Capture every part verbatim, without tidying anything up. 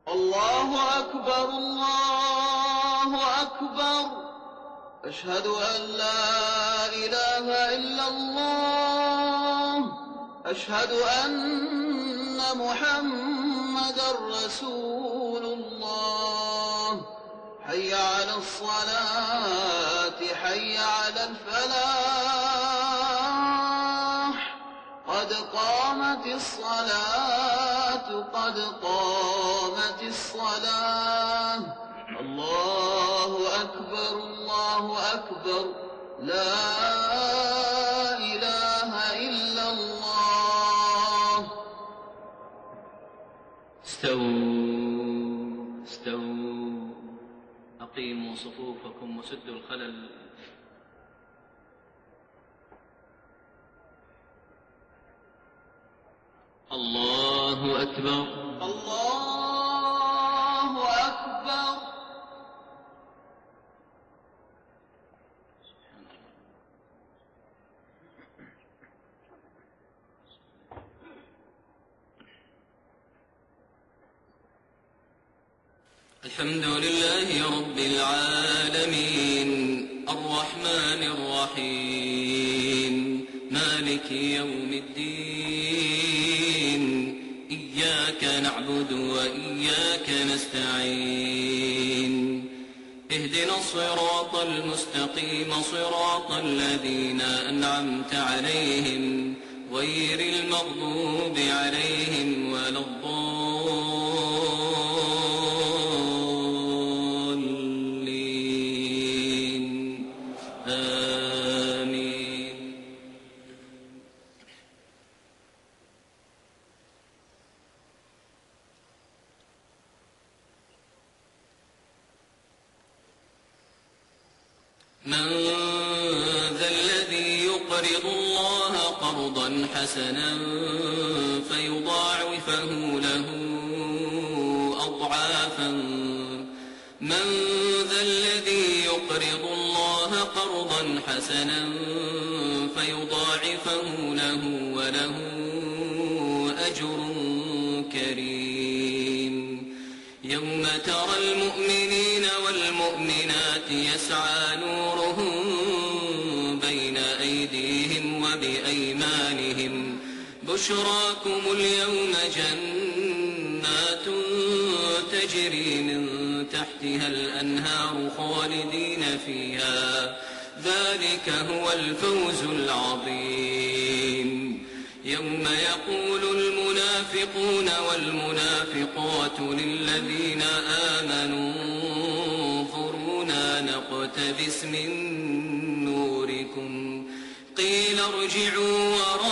الله أكبر الله أكبر أشهد أن لا إله إلا الله أشهد أن محمدا رسول الله حي على الصلاة حي على الفلاح قد قامت الصلاة قد قامت الصلاة الله أكبر الله أكبر لا إله إلا الله. استووا استووا أقيموا صفوفكم وسدوا الخلل. الله أكبر الله أكبر. الحمد لله رب العالمين الرحمن الرحيم مالك يوم الدين إياك نعبد وإياك نستعين اهدنا الصراط المستقيم صراط الذين أنعمت عليهم غير المغضوب عليهم ولا الضالين آمين. من ذا الذي يقرض الله قرضا حسنا فيضاعفه له أضعافا من ذا الذي يقرض الله قرضا حسنا فيضاعفه له وله أجر كريم. يوم ترى المؤمنين والمؤمنات يسعى نورهم بين أيديهم وبأيمانهم بشراكم اليوم جنات تجري من تحتها الأنهار خالدين فيها ذلك هو الفوز العظيم. يوم يقول المنافقون والمنافقات للذين آمنوا انظرونا نقتبس من نوركم قيل ارجعوا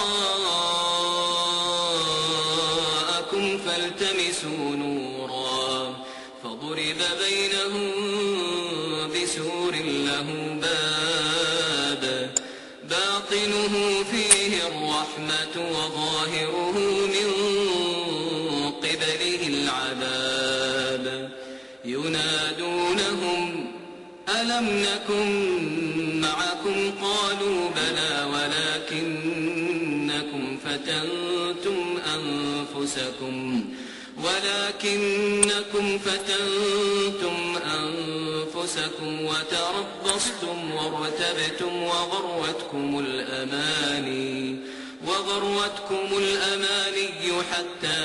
وراءكم فالتمسوا نورا فضرب بينهم بسور له باب باطنه فيه الرحمة وظاهره من قبله العذاب ينادونهم ألم نكن معكم قالوا بلى ولكنكم فتنتم أنفسكم ولكنكم فتنتم أنفسكم وتربصتم وارتبتم وغروتكم الأماني وغروتكم الأماني حتى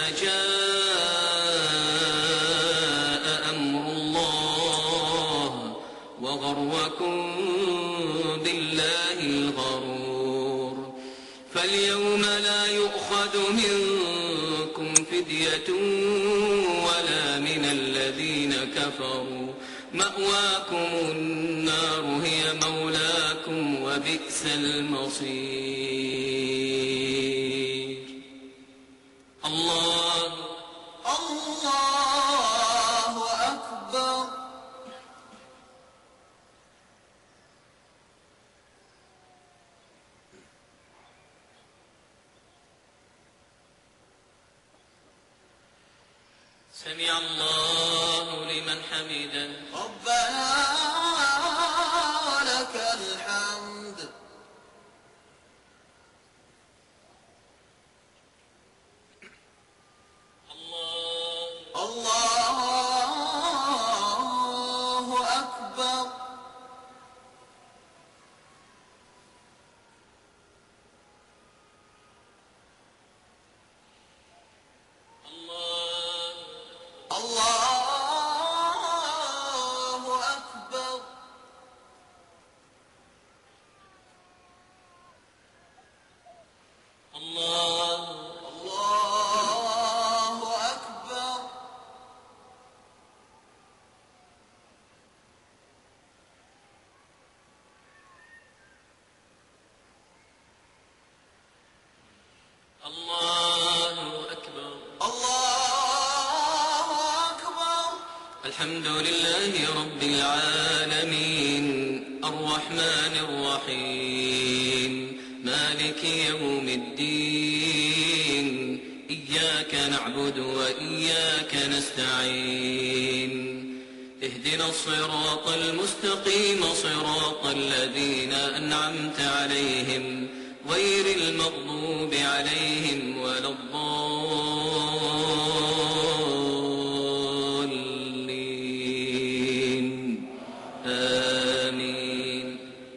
جاء أمر الله وغركم بالله الغرور. فاليوم لا يؤخذ منكم فدية ولا من الذين كفروا مأواكم النار هي مولاكم وبئس المصير. الله الله أكبر. سمع الله لمن حمده ربنا ولك الحمد. الله الله الحمد لله رب العالمين الرحمن الرحيم مالك يوم الدين إياك نعبد وإياك نستعين اهدنا الصراط المستقيم صراط الذين أنعمت عليهم غير المغضوب عليهم ولا الضالين آمين.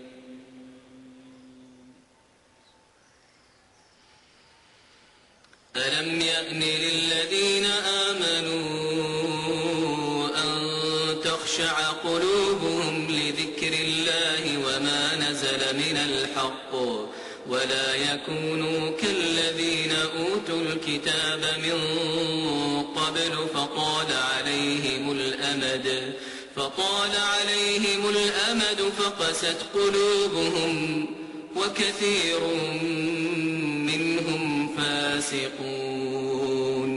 ألم يأن للذين آمنوا أن تخشع قلوبهم لذكر الله وما نزل من الحق ولا يكونوا كالذين أوتوا الكتاب من قبل فطال عليهم الأمد فطال عليهم الأمد فقست قلوبهم وكثير منهم فاسقون.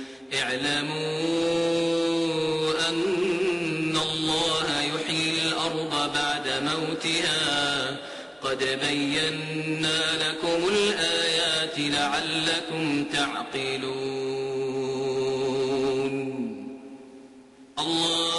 اعلموا أن الله يحيي الأرض بعد موتها قد بينا لكم الآيات لعلكم تعقلون. الله